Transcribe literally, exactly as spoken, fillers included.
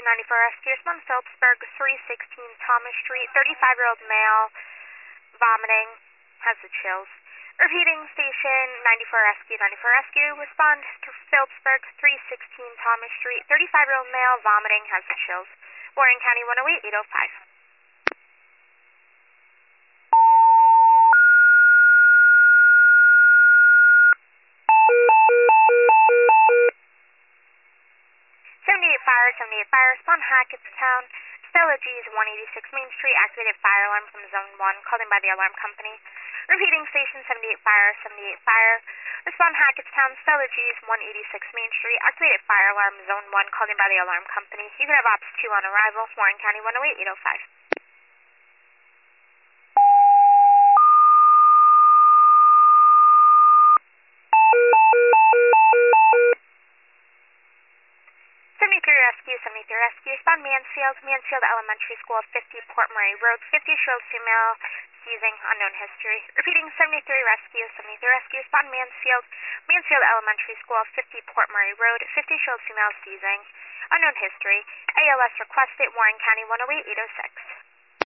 ninety-four Rescue, respond Phillipsburg, three sixteen Thomas Street, thirty-five-year-old male, vomiting, has the chills. Repeating, station ninety-four Rescue, ninety-four Rescue, respond to Phillipsburg, three sixteen Thomas Street, thirty-five-year-old male, vomiting, has the chills. Warren County one oh eight, eight oh five. seventy-eight Fire, seventy-eight Fire, respond Hackettstown, Stella G's, one eighty-six Main Street, activated fire alarm from Zone one, called in by the alarm company. Repeating, station seventy-eight Fire, seventy-eight Fire, respond Hackettstown, Stella G's, one eighty-six Main Street, activated fire alarm Zone one, called in by the alarm company. You can have Ops two on arrival, Warren County one oh eight, eight oh five. seventy-three Rescue, seventy-three Rescue, respond Mansfield, Mansfield Elementary School, fifty Port Murray Road, fifty-year-old female, seizing, unknown history. Repeating, seventy-three Rescue, seventy-three Rescue, respond Mansfield, Mansfield Elementary School, fifty Port Murray Road, fifty-year-old female, seizing, unknown history. A L S requested, Warren County one oh eight, eight oh six.